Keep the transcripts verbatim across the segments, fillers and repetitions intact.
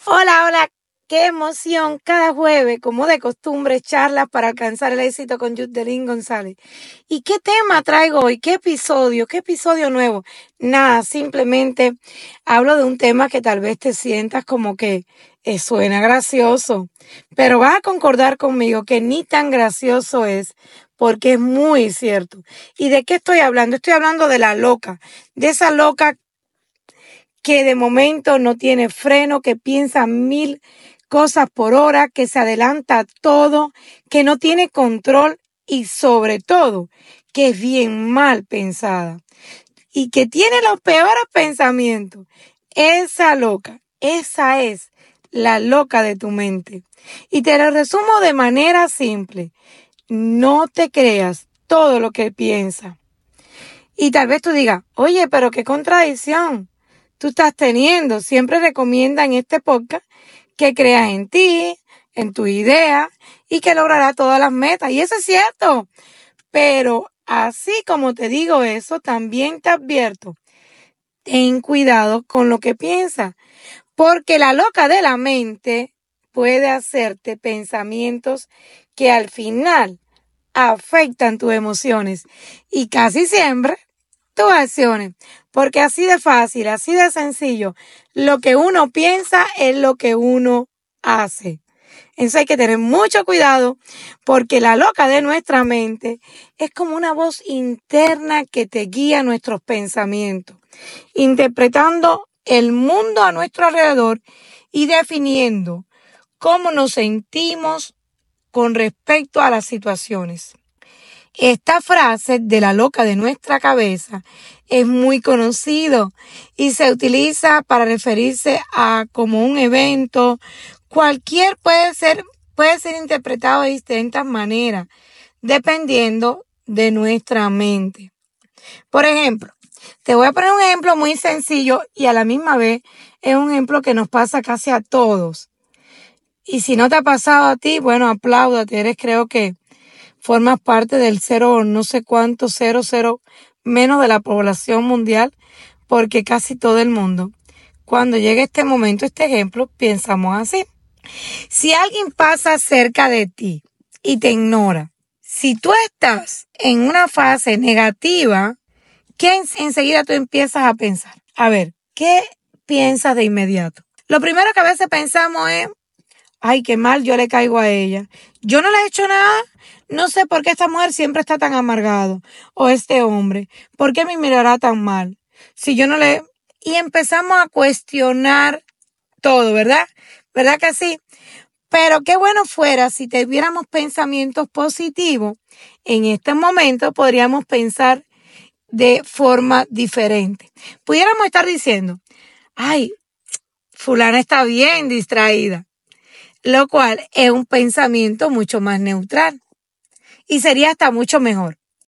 Hola, hola, qué emoción cada jueves, como de costumbre, charlas para alcanzar el éxito con Yudelín González. ¿Y qué tema traigo hoy? ¿Qué episodio? ¿Qué episodio nuevo? Nada, simplemente hablo de un tema que tal vez te sientas como que eh, suena gracioso, pero vas a concordar conmigo que ni tan gracioso es, porque es muy cierto. ¿Y de qué estoy hablando? Estoy hablando de la loca, de esa loca que de momento no tiene freno, que piensa mil cosas por hora, que se adelanta a todo, que no tiene control y sobre todo que es bien mal pensada y que tiene los peores pensamientos. Esa loca, esa es la loca de tu mente. Y te lo resumo de manera simple. No te creas todo lo que piensa. Y tal vez tú digas, oye, pero qué contradicción tú estás teniendo. Siempre recomienda en este podcast que creas en ti, en tu idea y que lograrás todas las metas. Y eso es cierto. Pero así como te digo eso, también te advierto, ten cuidado con lo que piensas. Porque la loca de la mente puede hacerte pensamientos que al final afectan tus emociones y casi siempre tus acciones, porque así de fácil, así de sencillo, lo que uno piensa es lo que uno hace. Entonces hay que tener mucho cuidado porque la loca de nuestra mente es como una voz interna que te guía nuestros pensamientos, interpretando el mundo a nuestro alrededor y definiendo cómo nos sentimos con respecto a las situaciones. Esta frase de la loca de nuestra cabeza es muy conocido y se utiliza para referirse a como un evento. Cualquier puede ser, puede ser interpretado de distintas maneras, dependiendo de nuestra mente. Por ejemplo, te voy a poner un ejemplo muy sencillo y a la misma vez es un ejemplo que nos pasa casi a todos. Y si no te ha pasado a ti, bueno, apláudate, eres creo que formas parte del cero, no sé cuánto, cero, cero, menos de la población mundial, porque casi todo el mundo, cuando llegue este momento, este ejemplo, pensamos así. Si alguien pasa cerca de ti y te ignora, si tú estás en una fase negativa, ¿qué enseguida tú empiezas a pensar? A ver, ¿qué piensas de inmediato? Lo primero que a veces pensamos es, ay, qué mal yo le caigo a ella. Yo no le he hecho nada. No sé por qué esta mujer siempre está tan amargado. O este hombre. ¿Por qué me mirará tan mal? Si yo no le... Y empezamos a cuestionar todo, ¿verdad? ¿Verdad que sí? Pero qué bueno fuera si tuviéramos pensamientos positivos. En este momento podríamos pensar de forma diferente. Pudiéramos estar diciendo, ay, fulana está bien distraída. Lo cual es un pensamiento mucho más neutral y sería hasta mucho mejor.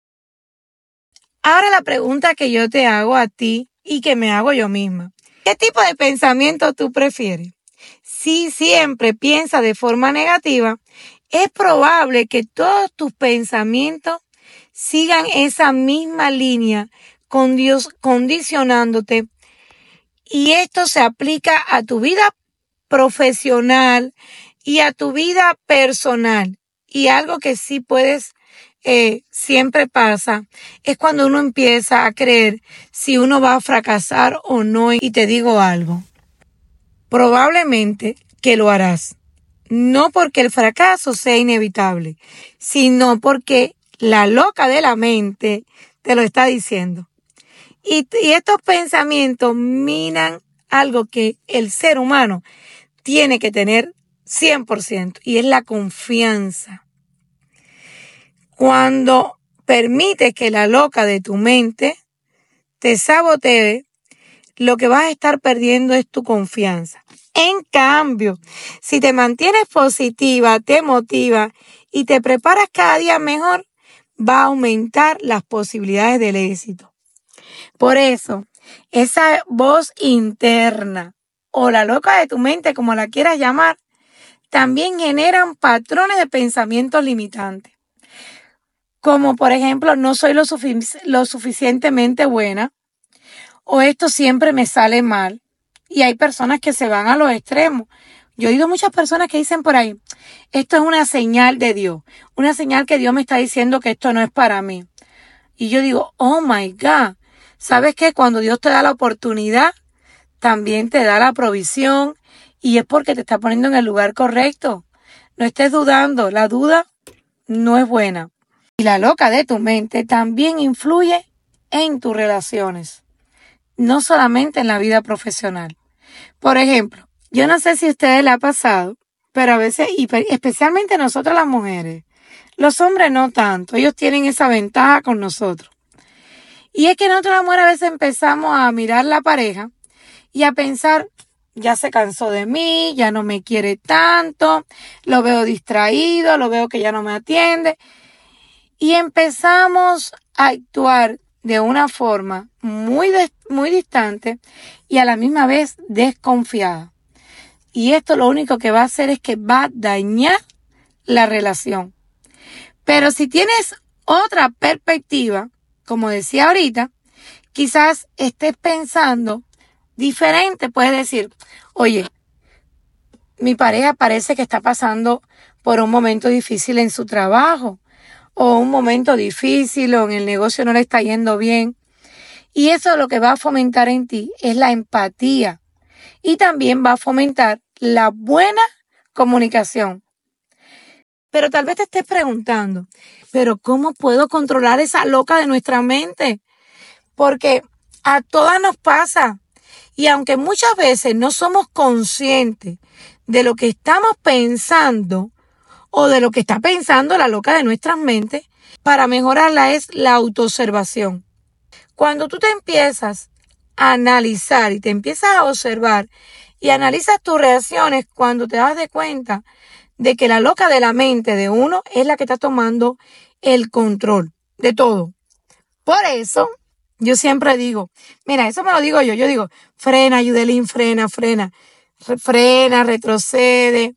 Ahora la pregunta que yo te hago a ti y que me hago yo misma. ¿Qué tipo de pensamiento tú prefieres? Si siempre piensas de forma negativa, es probable que todos tus pensamientos sigan esa misma línea con Dios condicionándote y esto se aplica a tu vida profesional y a tu vida personal. Y algo que sí puedes, eh, siempre pasa, es cuando uno empieza a creer si uno va a fracasar o no. Y te digo algo, probablemente que lo harás. No porque el fracaso sea inevitable, sino porque la loca de la mente te lo está diciendo. Y, y estos pensamientos minan algo que el ser humano tiene que tener cien por ciento y es la confianza. Cuando permites que la loca de tu mente te sabotee, lo que vas a estar perdiendo es tu confianza. En cambio, si te mantienes positiva, te motiva y te preparas cada día mejor, va a aumentar las posibilidades del éxito. Por eso, esa voz interna o la loca de tu mente, como la quieras llamar, también generan patrones de pensamientos limitantes. Como por ejemplo, no soy lo, sufic- lo suficientemente buena o esto siempre me sale mal. Y hay personas que se van a los extremos. Yo he oído muchas personas que dicen por ahí, esto es una señal de Dios, una señal que Dios me está diciendo que esto no es para mí. Y yo digo, oh my God, ¿sabes qué? Cuando Dios te da la oportunidad, también te da la provisión y es porque te está poniendo en el lugar correcto. No estés dudando, la duda no es buena. Y la loca de tu mente también influye en tus relaciones, no solamente en la vida profesional. Por ejemplo, yo no sé si a ustedes les ha pasado, pero a veces, y especialmente nosotras las mujeres, los hombres no tanto, ellos tienen esa ventaja con nosotros. Y es que nosotros las mujeres a veces empezamos a mirar la pareja y a pensar, ya se cansó de mí, ya no me quiere tanto, lo veo distraído, lo veo que ya no me atiende. Y empezamos a actuar de una forma muy, de, muy distante y a la misma vez desconfiada. Y esto lo único que va a hacer es que va a dañar la relación. Pero si tienes otra perspectiva, como decía ahorita, quizás estés pensando diferente. Puedes decir, oye, mi pareja parece que está pasando por un momento difícil en su trabajo o un momento difícil o en el negocio no le está yendo bien. Y eso lo que va a fomentar en ti es la empatía y también va a fomentar la buena comunicación. Pero tal vez te estés preguntando, ¿pero cómo puedo controlar esa loca de nuestra mente? Porque a todas nos pasa. Y aunque muchas veces no somos conscientes de lo que estamos pensando o de lo que está pensando la loca de nuestras mentes, para mejorarla es la autoobservación. Cuando tú te empiezas a analizar y te empiezas a observar y analizas tus reacciones, cuando te das de cuenta de que la loca de la mente de uno es la que está tomando el control de todo. Por eso, yo siempre digo, mira, eso me lo digo yo, yo digo, frena, Yudelín, frena, frena, Re- frena, retrocede,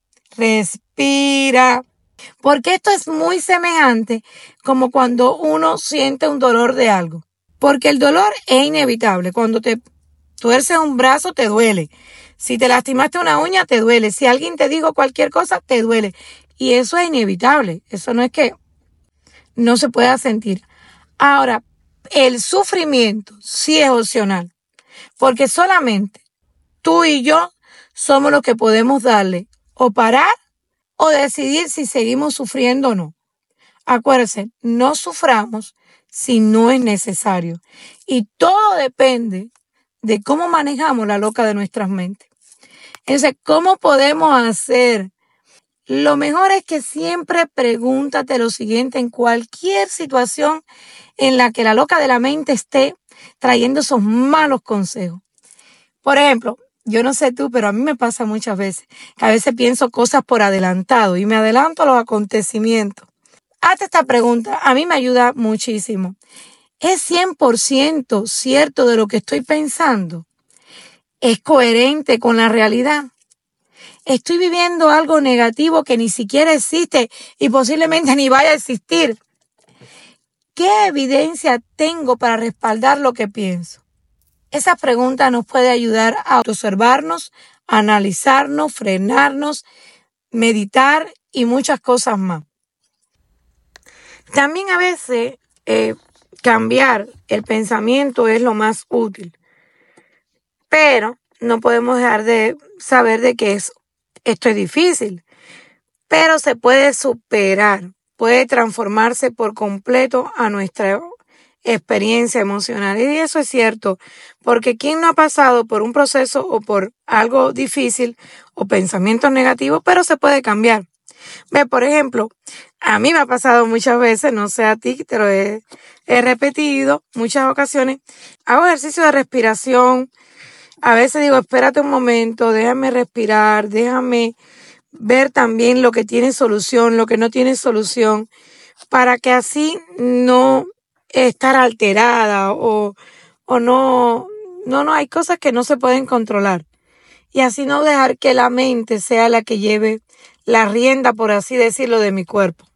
respira. Porque esto es muy semejante como cuando uno siente un dolor de algo. Porque el dolor es inevitable. Cuando te tuerces un brazo, te duele. Si te lastimaste una uña, te duele. Si alguien te dijo cualquier cosa, te duele. Y eso es inevitable. Eso no es que no se pueda sentir. Ahora, el sufrimiento sí es opcional. Porque solamente tú y yo somos los que podemos darle o parar o decidir si seguimos sufriendo o no. Acuérdense, no suframos si no es necesario. Y todo depende de cómo manejamos la loca de nuestras mentes. Entonces, ¿cómo podemos hacer? Lo mejor es que siempre pregúntate lo siguiente en cualquier situación en la que la loca de la mente esté trayendo esos malos consejos. Por ejemplo, yo no sé tú, pero a mí me pasa muchas veces que a veces pienso cosas por adelantado y me adelanto a los acontecimientos. Hazte esta pregunta, a mí me ayuda muchísimo. ¿Es cien por ciento cierto de lo que estoy pensando? ¿Es coherente con la realidad? ¿Estoy viviendo algo negativo que ni siquiera existe y posiblemente ni vaya a existir? ¿Qué evidencia tengo para respaldar lo que pienso? Esa pregunta nos puede ayudar a observarnos, a analizarnos, frenarnos, meditar y muchas cosas más. También a veces eh, cambiar el pensamiento es lo más útil, pero no podemos dejar de saber de que es, esto es difícil, pero se puede superar, puede transformarse por completo a nuestra experiencia emocional. Y eso es cierto, porque ¿quién no ha pasado por un proceso o por algo difícil o pensamientos negativos, pero se puede cambiar? Ve, por ejemplo, a mí me ha pasado muchas veces, no sé a ti, te lo he, he repetido muchas ocasiones, hago ejercicio de respiración, a veces digo, espérate un momento, déjame respirar, déjame ver también lo que tiene solución, lo que no tiene solución, para que así no estar alterada o, o no, no, no, hay cosas que no se pueden controlar. Y así no dejar que la mente sea la que lleve la rienda, por así decirlo, de mi cuerpo.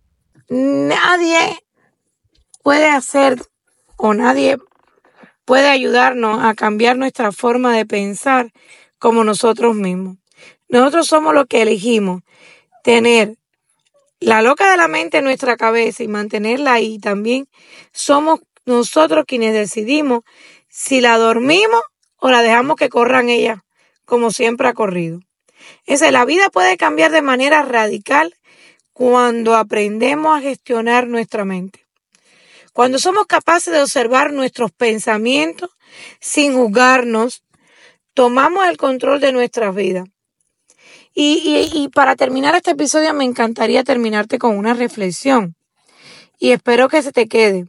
Nadie puede hacer o nadie puede ayudarnos a cambiar nuestra forma de pensar como nosotros mismos. Nosotros somos los que elegimos tener la loca de la mente en nuestra cabeza y mantenerla ahí. También somos nosotros quienes decidimos si la dormimos o la dejamos que corran ella, como siempre ha corrido. Esa, la vida puede cambiar de manera radical cuando aprendemos a gestionar nuestra mente. Cuando somos capaces de observar nuestros pensamientos sin juzgarnos, tomamos el control de nuestras vidas. Y, y, y para terminar este episodio me encantaría terminarte con una reflexión. Y espero que se te quede.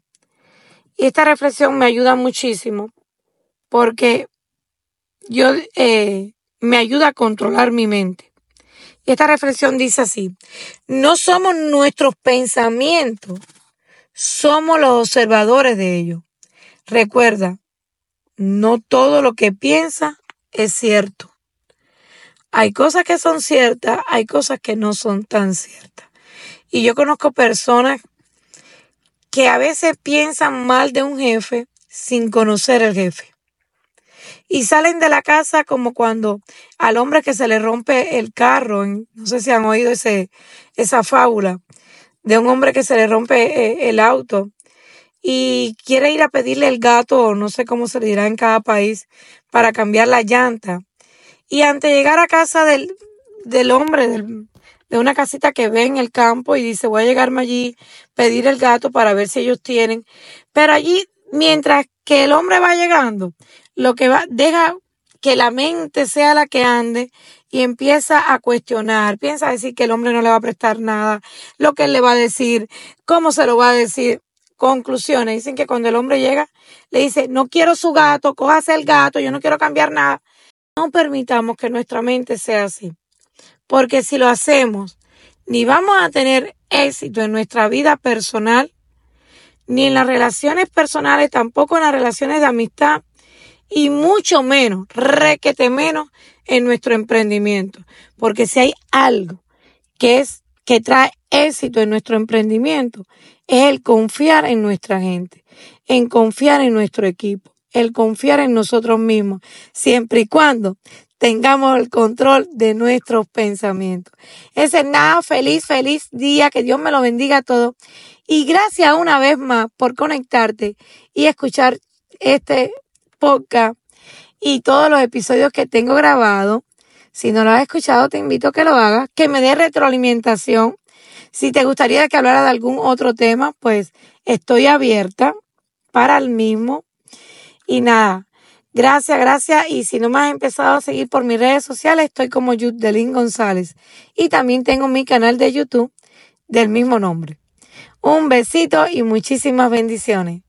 Y esta reflexión me ayuda muchísimo porque yo eh, me ayuda a controlar mi mente. Y esta reflexión dice así: no somos nuestros pensamientos, somos los observadores de ellos. Recuerda, no todo lo que piensas es cierto. Hay cosas que son ciertas, hay cosas que no son tan ciertas. Y yo conozco personas que a veces piensan mal de un jefe sin conocer al jefe. Y salen de la casa como cuando al hombre que se le rompe el carro, no sé si han oído ese, esa fábula, de un hombre que se le rompe eh, el auto y quiere ir a pedirle el gato, o no sé cómo se le dirá en cada país, para cambiar la llanta. Y antes de llegar a casa del, del hombre, del, de una casita que ve en el campo, y dice, voy a llegarme allí, pedir el gato para ver si ellos tienen. Pero allí, mientras que el hombre va llegando, lo que va, deja que la mente sea la que ande y empieza a cuestionar, piensa a decir que el hombre no le va a prestar nada, lo que él le va a decir, cómo se lo va a decir. Conclusiones, dicen que cuando el hombre llega, le dice, no quiero su gato, cójase el gato, yo no quiero cambiar nada. No permitamos que nuestra mente sea así, porque si lo hacemos, ni vamos a tener éxito en nuestra vida personal, ni en las relaciones personales, tampoco en las relaciones de amistad, y mucho menos, requete menos, en nuestro emprendimiento. Porque si hay algo que es que trae éxito en nuestro emprendimiento, es el confiar en nuestra gente, en confiar en nuestro equipo, el confiar en nosotros mismos, siempre y cuando tengamos el control de nuestros pensamientos. Ese es nada, feliz, feliz día, que Dios me lo bendiga a todos. Y gracias una vez más por conectarte y escuchar este podcast y todos los episodios que tengo grabados. Si no lo has escuchado, te invito a que lo hagas, que me dé retroalimentación. Si te gustaría que hablara de algún otro tema, pues estoy abierta para el mismo. Y nada, gracias, gracias. Y si no me has empezado a seguir por mis redes sociales, estoy como Yudelín González. Y también tengo mi canal de YouTube del mismo nombre. Un besito y muchísimas bendiciones.